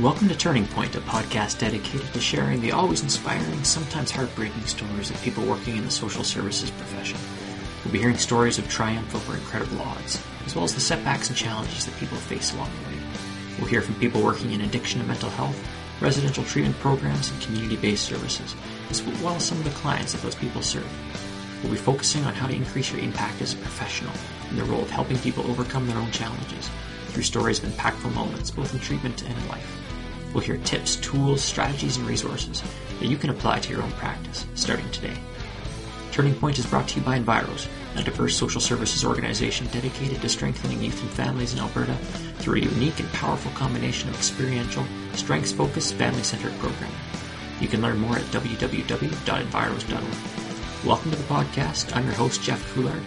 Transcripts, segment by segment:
Welcome to Turning Point, a podcast dedicated to sharing the always inspiring, sometimes heartbreaking stories of people working in the social services profession. We'll be hearing stories of triumph over incredible odds, as well as the setbacks and challenges that people face along the way. We'll hear from people working in addiction and mental health, residential treatment programs, and community-based services, as well as some of the clients that those people serve. We'll be focusing on how to increase your impact as a professional in the role of helping people overcome their own challenges through stories of impactful moments, both in treatment and in life. We'll hear tips, tools, strategies, and resources that you can apply to your own practice, starting today. Turning Point is brought to you by Enviros, a diverse social services organization dedicated to strengthening youth and families in Alberta through a unique and powerful combination of experiential, strengths-focused, family-centered programming. You can learn more at www.enviros.org. Welcome to the podcast. I'm your host, Jeff Coulard.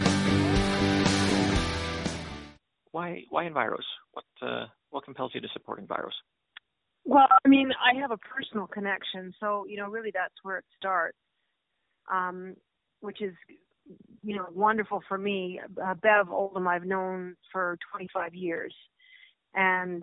Why Enviros? What compels you to support Enviros? Well, I mean, I have a personal connection, so, really that's where it starts, which is, wonderful for me. Bev Oldham I've known for 25 years, and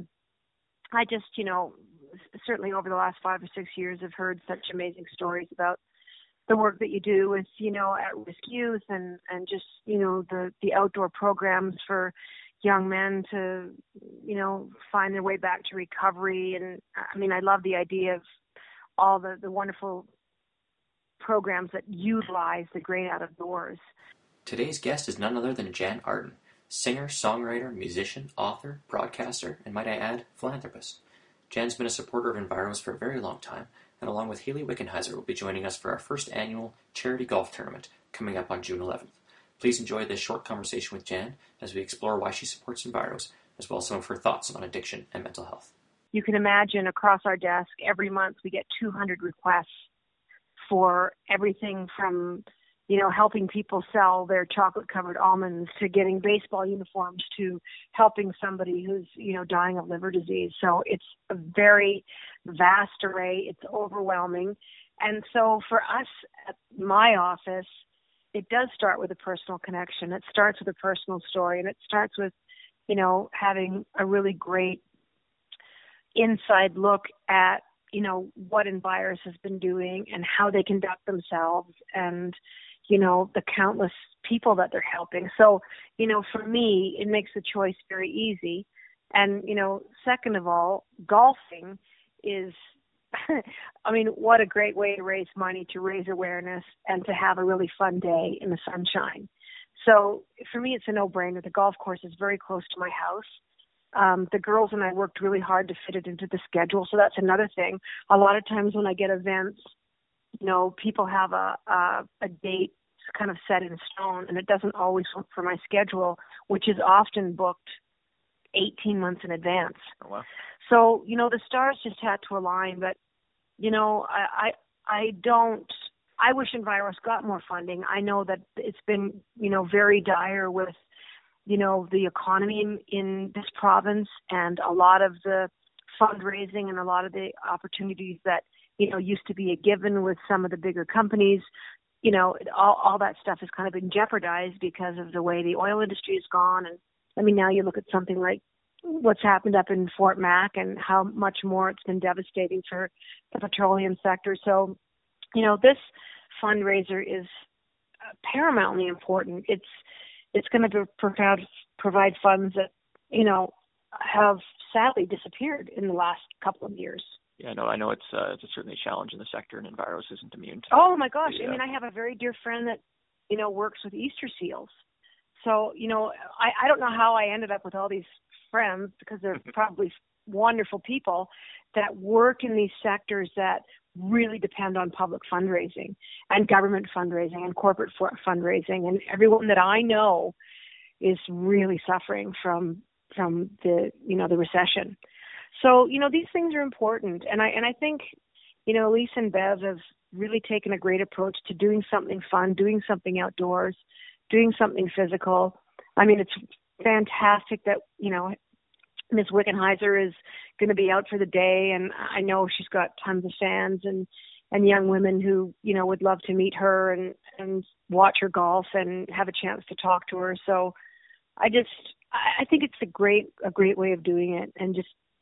I just, certainly over the last 5 or 6 years have heard such amazing stories about the work that you do with, at-risk youth and just, the outdoor programs for young men to, find their way back to recovery. And I mean, I love the idea of all the wonderful programs that utilize the great out of doors. Today's guest is none other than Jan Arden, singer, songwriter, musician, author, broadcaster, and might I add, philanthropist. Jan's been a supporter of Enviros for a very long time, and along with Haley Wickenheiser will be joining us for our first annual charity golf tournament coming up on June 11th. Please enjoy this short conversation with Jan as we explore why she supports Enviros, as well as some of her thoughts on addiction and mental health. You can imagine across our desk, every month we get 200 requests for everything from, helping people sell their chocolate-covered almonds to getting baseball uniforms to helping somebody who's, dying of liver disease. So it's a very vast array. It's overwhelming. And so for us at my office, it does start with a personal connection. It starts with a personal story, and it starts with, having a really great inside look at, what Enviros has been doing and how they conduct themselves and, the countless people that they're helping. So, for me, it makes the choice very easy. And, second of all, golfing is, I mean, what a great way to raise money, to raise awareness, and to have a really fun day in the sunshine. So for me, it's a no-brainer. The golf course is very close to my house. The girls and I worked really hard to fit it into the schedule. So that's another thing. A lot of times when I get events, people have a date kind of set in stone, and it doesn't always work for my schedule, which is often booked 18 months in advance. Oh, wow. So, the stars just had to align, but, I wish Enviros got more funding. I know that it's been, very dire with, the economy in this province, and a lot of the fundraising and a lot of the opportunities that, used to be a given with some of the bigger companies, all that stuff has kind of been jeopardized because of the way the oil industry has gone. And I mean, now you look at something like what's happened up in Fort Mac and how much more it's been devastating for the petroleum sector. So, this fundraiser is paramountly important. It's going to provide funds that, have sadly disappeared in the last couple of years. Yeah, I know it's certainly a challenge in the sector, and Enviros isn't immune to. Oh my gosh! I mean, I have a very dear friend that works with Easter seals. So I don't know how I ended up with all these friends, because they're probably wonderful people that work in these sectors that really depend on public fundraising and government fundraising and corporate fundraising, and everyone that I know is really suffering from the the recession. So these things are important, and I think Lisa and Bev have really taken a great approach to doing something fun, doing something outdoors, doing something physical. I mean, it's fantastic that Ms. Wickenheiser is going to be out for the day, and I know she's got tons of fans and young women who would love to meet her and watch her golf and have a chance to talk to her. So I think it's a great way of doing it, and just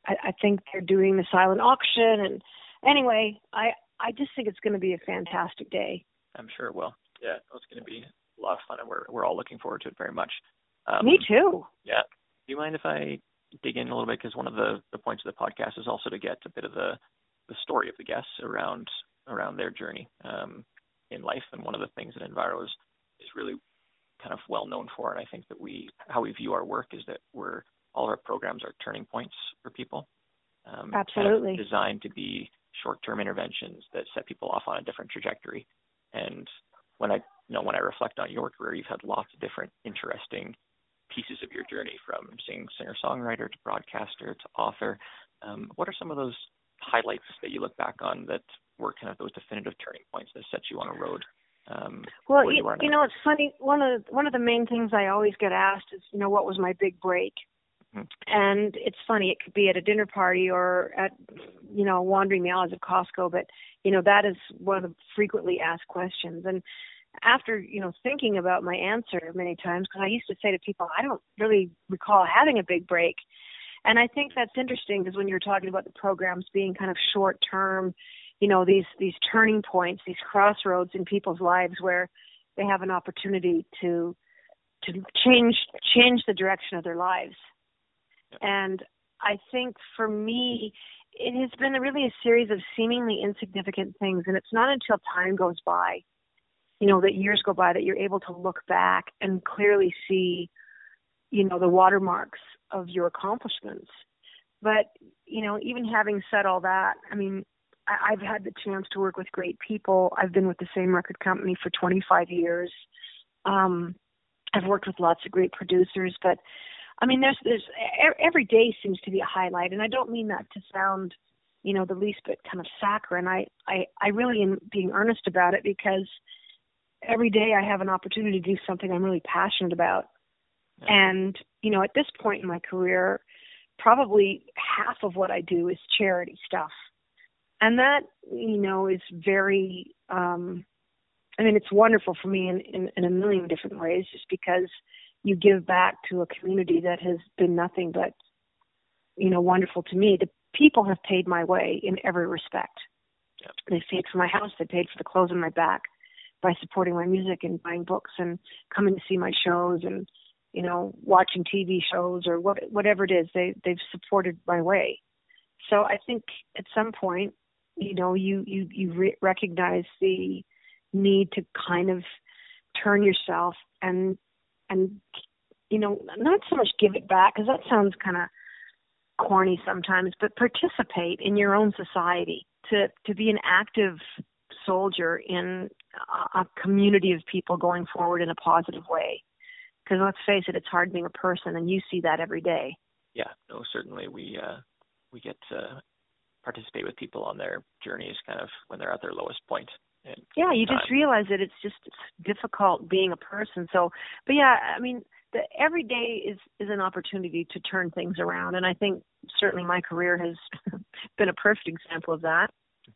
I think they're doing the silent auction. And anyway, I just think it's going to be a fantastic day. I'm sure it will. Yeah, it's going to be a lot of fun, and we're all looking forward to it very much. Me too. Yeah. Do you mind if I dig in a little bit? Because one of the points of the podcast is also to get a bit of the story of the guests around their journey in life. And one of the things that Enviro is really kind of well known for, and I think that how we view our work is that all of our programs are turning points for people. Absolutely. Kind of designed to be short-term interventions that set people off on a different trajectory. And when I reflect on your career, you've had lots of different interesting pieces of your journey, from singer-songwriter to broadcaster to author. What are some of those highlights that you look back on that were kind of those definitive turning points that set you on a road? Well, it's funny. One of the main things I always get asked is, what was my big break? Mm-hmm. And it's funny. It could be at a dinner party or at, wandering the aisles of Costco. But, that is one of the frequently asked questions. And after, thinking about my answer many times, because I used to say to people, I don't really recall having a big break. And I think that's interesting, because when you're talking about the programs being kind of short term, these turning points, these crossroads in people's lives where they have an opportunity to change the direction of their lives. And I think for me, it has been really a series of seemingly insignificant things. And it's not until time goes by, that years go by, that you're able to look back and clearly see, the watermarks of your accomplishments. But, even having said all that, I mean, I've had the chance to work with great people. I've been with the same record company for 25 years. I've worked with lots of great producers, but I mean, there's every day seems to be a highlight, and I don't mean that to sound, the least bit kind of saccharine. I really am being earnest about it, because every day I have an opportunity to do something I'm really passionate about. Yeah. And, at this point in my career, probably half of what I do is charity stuff. And that, is very, it's wonderful for me in a million different ways, just because you give back to a community that has been nothing but, wonderful to me. The people have paid my way in every respect. Yep. They paid for my house. They paid for the clothes on my back by supporting my music and buying books and coming to see my shows and, watching TV shows or whatever it is. They've supported my way. So I think at some point, you recognize the need to kind of turn yourself and not so much give it back, because that sounds kind of corny sometimes, but participate in your own society, to be an active soldier in a community of people going forward in a positive way. Because let's face it, it's hard being a person, and you see that every day. Yeah, no, certainly we get to participate with people on their journeys, kind of when they're at their lowest point. Yeah, you just realize that it's difficult being a person. So, but yeah, I mean, every day is an opportunity to turn things around, and I think certainly my career has been a perfect example of that.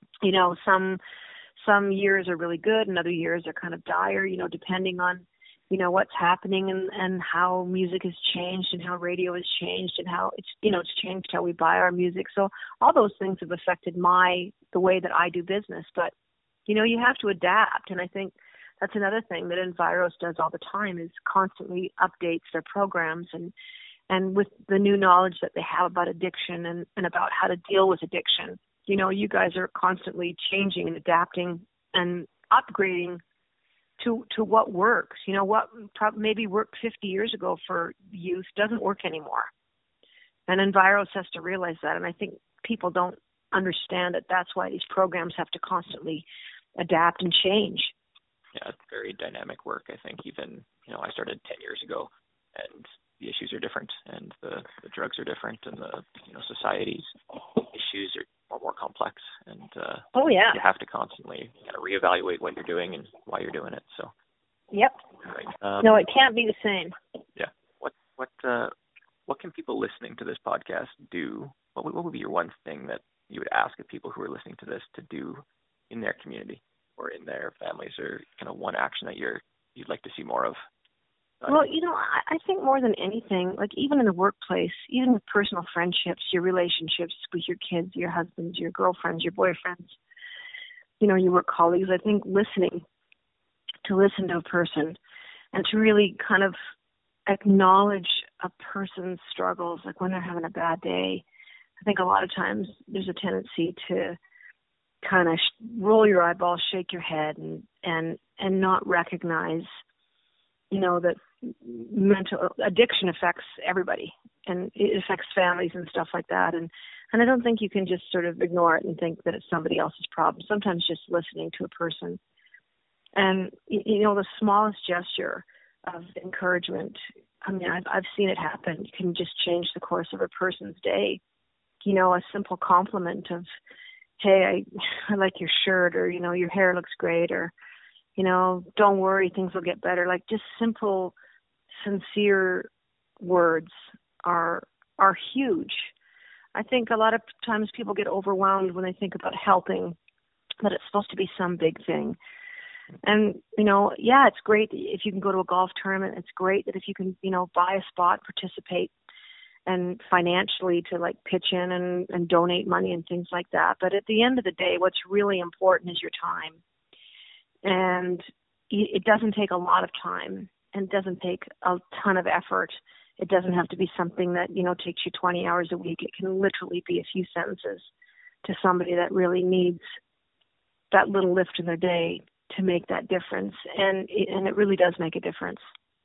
Some years are really good, and other years are kind of dire. Depending on what's happening and how music has changed and how radio has changed and how it's changed how we buy our music. So all those things have affected the way that I do business. But, you have to adapt. And I think that's another thing that Enviros does all the time, is constantly updates their programs and with the new knowledge that they have about addiction and about how to deal with addiction. You guys are constantly changing and adapting and upgrading to what works. What maybe worked 50 years ago for youth doesn't work anymore. And Enviros has to realize that. And I think people don't understand that that's why these programs have to constantly adapt and change. Yeah, it's very dynamic work. I think even, I started 10 years ago, and the issues are different, and the drugs are different, and the, society's issues are more complex. And you have to constly kind of reevaluate what you're doing and why you're doing it. So. Yep. Right. No, it can't be the same. Yeah. What can people listening to this podcast do? What would be your one thing that you would ask of people who are listening to this to do in their community or in their families, or kind of one action that you'd like to see more of? Well, I think more than anything, like even in the workplace, even with personal friendships, your relationships with your kids, your husbands, your girlfriends, your boyfriends, your work colleagues, I think listen to a person and to really kind of acknowledge a person's struggles, like when they're having a bad day. I think a lot of times there's a tendency to kind of roll your eyeballs, shake your head, and not recognize, that mental addiction affects everybody, and it affects families and stuff like that. And I don't think you can just sort of ignore it and think that it's somebody else's problem. Sometimes just listening to a person, and the smallest gesture of encouragement. I mean, I've seen it happen. You can just change the course of a person's day. A simple compliment of, hey, I like your shirt, or, your hair looks great, or, don't worry, things will get better. Like just simple, sincere words are huge. I think a lot of times people get overwhelmed when they think about helping, that it's supposed to be some big thing. And, it's great if you can go to a golf tournament. It's great that if you can, buy a spot, participate, and financially to like pitch in and donate money and things like that. But at the end of the day, what's really important is your time. And it doesn't take a lot of time, and it doesn't take a ton of effort. It doesn't have to be something that, takes you 20 hours a week. It can literally be a few sentences to somebody that really needs that little lift in their day to make that difference. And it really does make a difference.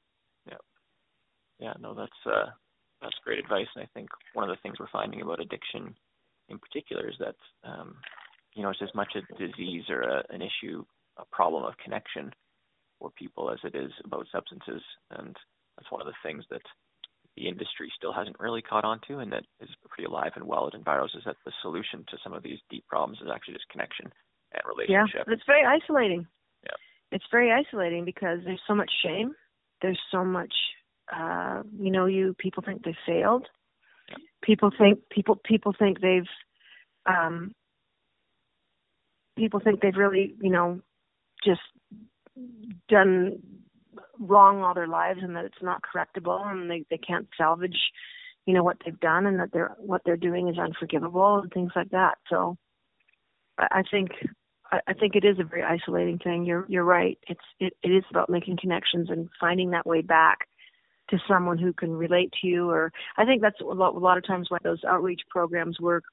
Yeah, no, that's great advice. And I think one of the things we're finding about addiction in particular is that, it's as much a disease or an issue, a problem of connection for people as it is about substances. And that's one of the things that the industry still hasn't really caught on to, and that is pretty alive and well at Enviros, is that the solution to some of these deep problems is actually just connection and relationship. Yeah, it's very isolating. Yeah. It's very isolating because there's so much shame. There's so much, people think they failed. Yeah. People think they've, people think they've really, just done wrong all their lives, and that it's not correctable, and they can't salvage, what they've done, and that what they're doing is unforgivable and things like that. So I think it is a very isolating thing. You're right. It is about making connections and finding that way back to someone who can relate to you. Or I think that's a lot of times why those outreach programs work,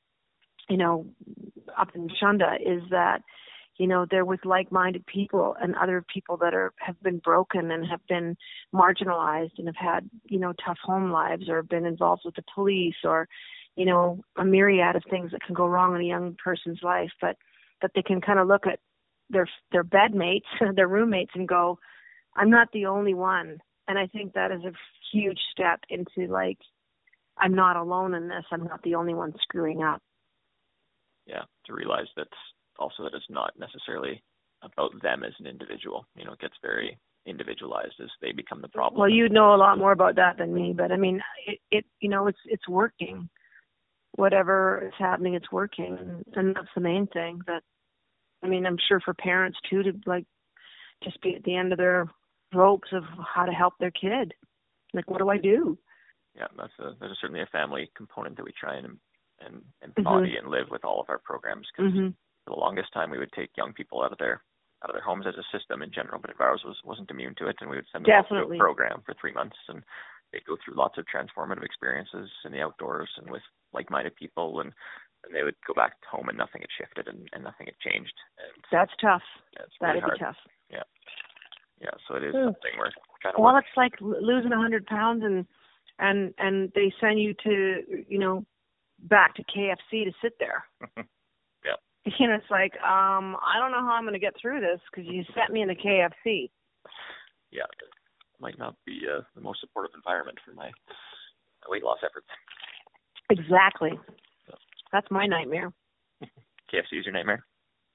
up in Shunda, is that, they're with like-minded people and other people that have been broken and have been marginalized and have had, tough home lives, or been involved with the police, or, a myriad of things that can go wrong in a young person's life, but that they can kind of look at their bedmates, their roommates, and go, I'm not the only one. And I think that is a huge step into, like, I'm not alone in this. I'm not the only one screwing up. Yeah, to realize that also that it's not necessarily about them as an individual. It gets very individualized as they become the problem. Well, you know a lot more about that than me, but I mean, it's working. Whatever is happening, it's working, and that's the main thing. That, I mean, I'm sure for parents too, to like just be at the end of their ropes of how to help their kid. Like, what do I do? Yeah, there's certainly a family component that we try and embody and live with all of our programs. Because for the longest time, we would take young people out of their homes as a system in general, but Enviros wasn't immune to it, and we would send them off to a program for 3 months, and they'd go through lots of transformative experiences in the outdoors and with like-minded people, and they would go back home and nothing had shifted and nothing had changed. And that's tough. Yeah, that'd really be tough. Yeah. Yeah, so it is something we're trying to Well, work. it's like losing 100 pounds and they send you to, back to KFC to sit there. Yeah. It's like, I don't know how I'm going to get through this because you sent me in the KFC. Yeah, it might not be the most supportive environment for my weight loss efforts. Exactly. That's my nightmare. KFC is your nightmare?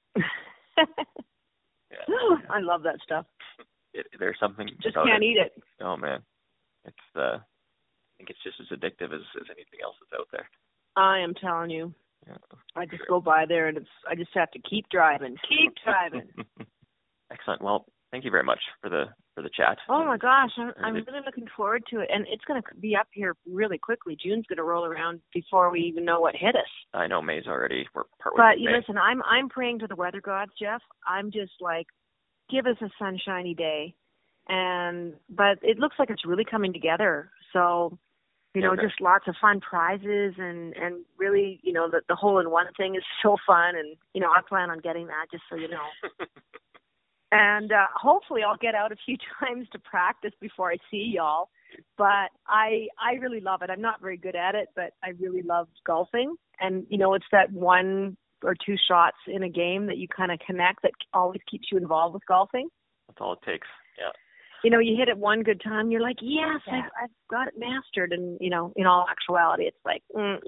Yeah. I love that stuff. There's something just can't eat it. Oh man, it's I think it's just as addictive as anything else that's out there. I am telling you. Yeah, I just go by there and I just have to keep driving. Keep driving. Excellent. Well, thank you very much for the for the chat. Oh my gosh, I'm really looking forward to it, and it's going to be up here really quickly. June's going to roll around before we even know what hit us. I know May's already. We're partway But through you May. listen, I'm praying to the weather gods, Jeff. I'm just like, give us a sunshiny day, but it looks like it's really coming together. So, just lots of fun prizes and really, the hole-in-one thing is so fun, and I plan on getting that, just so you know. And hopefully I'll get out a few times to practice before I see y'all. But I really love it. I'm not very good at it, but I really love golfing. And, it's that one or two shots in a game that you kind of connect that always keeps you involved with golfing. That's all it takes, yeah. You hit it one good time, you're like, yes, I've got it mastered. And, in all actuality, it's like, no.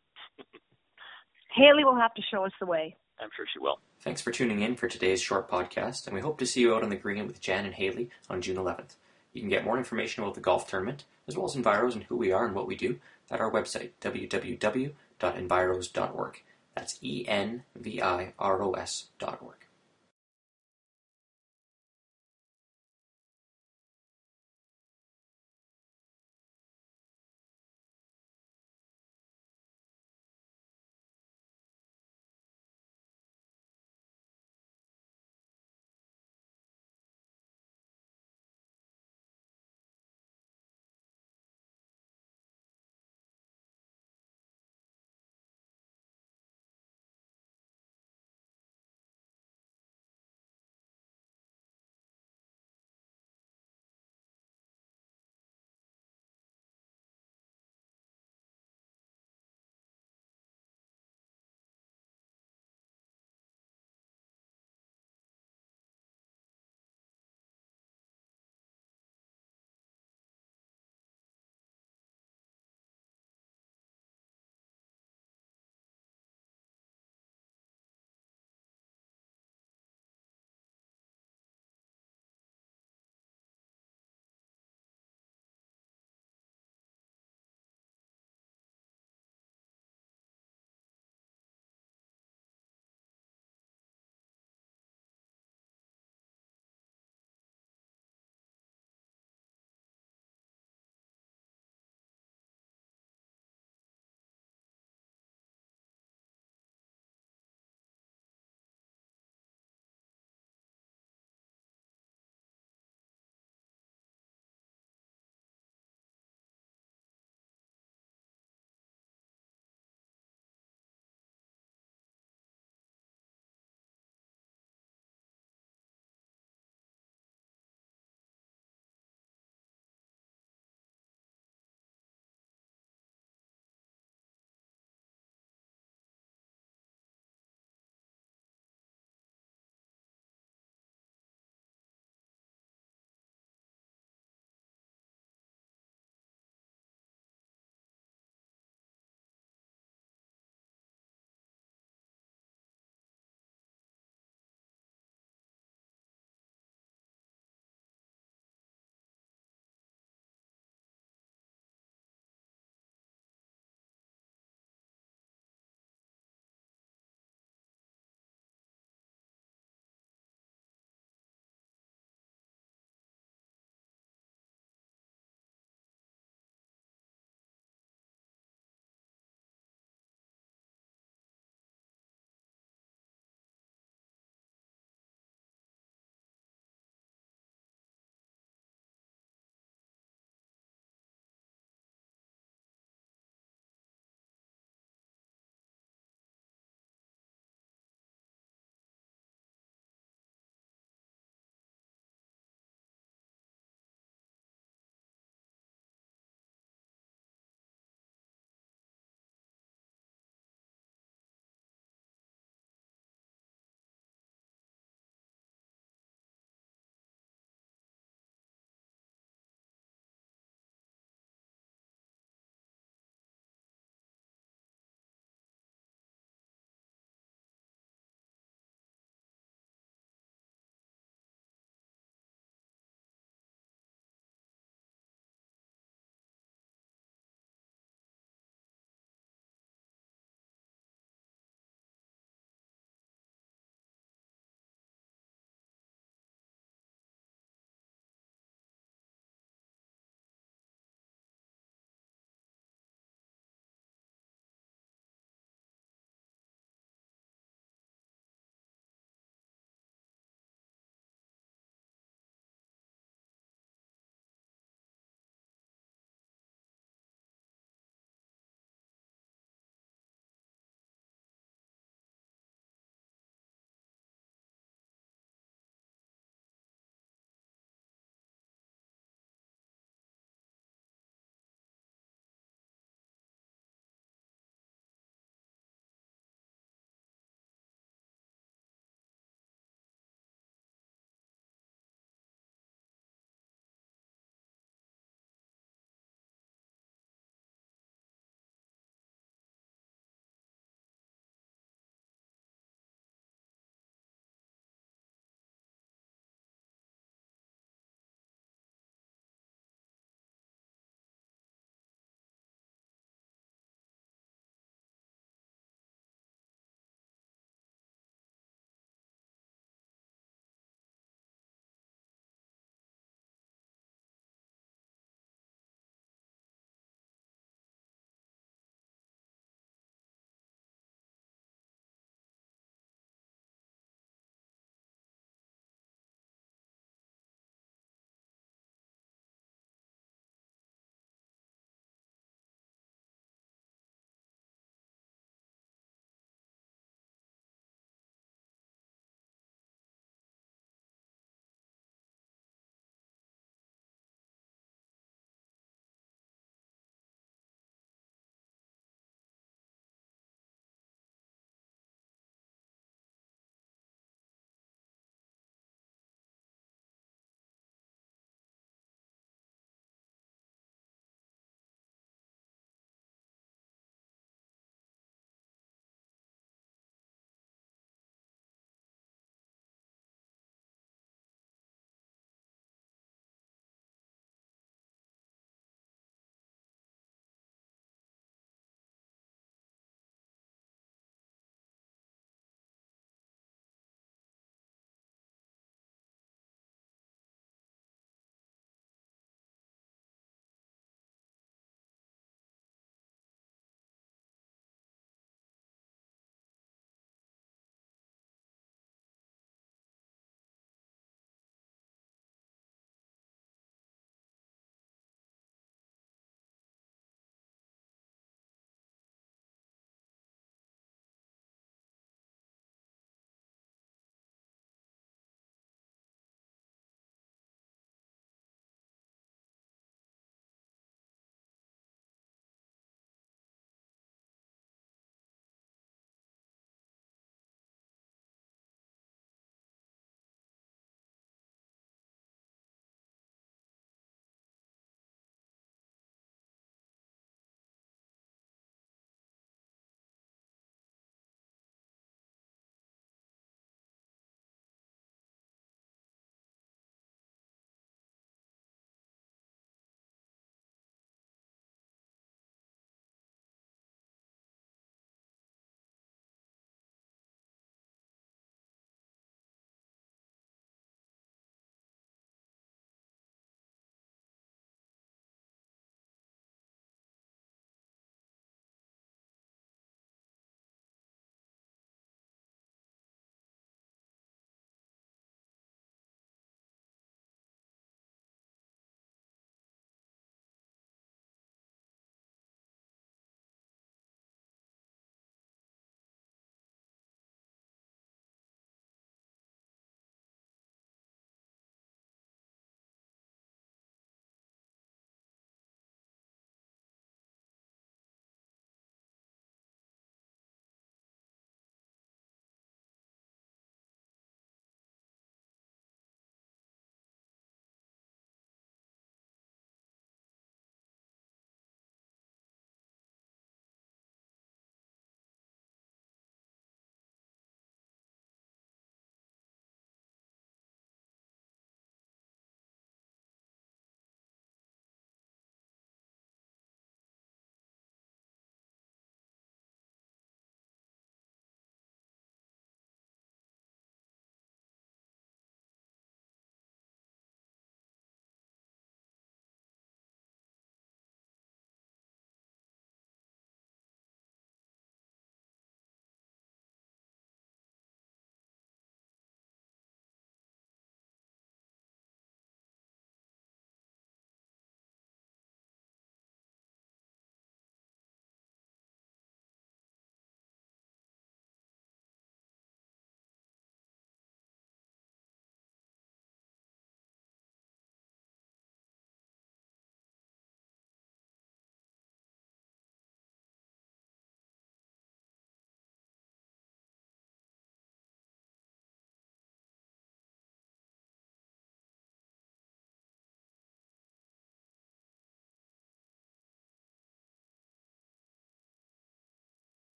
Haley will have to show us the way. I'm sure she will. Thanks for tuning in for today's short podcast, and we hope to see you out on the green with Jan and Haley on June 11th. You can get more information about the golf tournament, as well as Enviros and who we are and what we do, at our website, www.enviros.org. That's ENVIROS.org.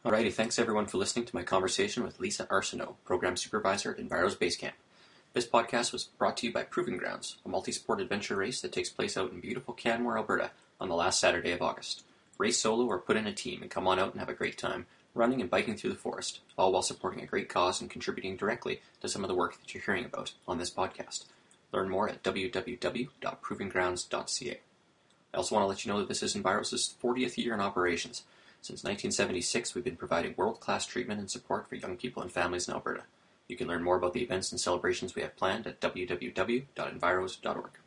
Alrighty, thanks everyone for listening to my conversation with Lisa Arsenault, Program Supervisor at Enviro's Basecamp. This podcast was brought to you by Proving Grounds, a multi-sport adventure race that takes place out in beautiful Canmore, Alberta, on the last Saturday of August. Race solo or put in a team and come on out and have a great time, running and biking through the forest, all while supporting a great cause and contributing directly to some of the work that you're hearing about on this podcast. Learn more at www.provinggrounds.ca. I also want to let you know that this is Enviro's 40th year in operations. Since 1976, we've been providing world-class treatment and support for young people and families in Alberta. You can learn more about the events and celebrations we have planned at www.enviros.org.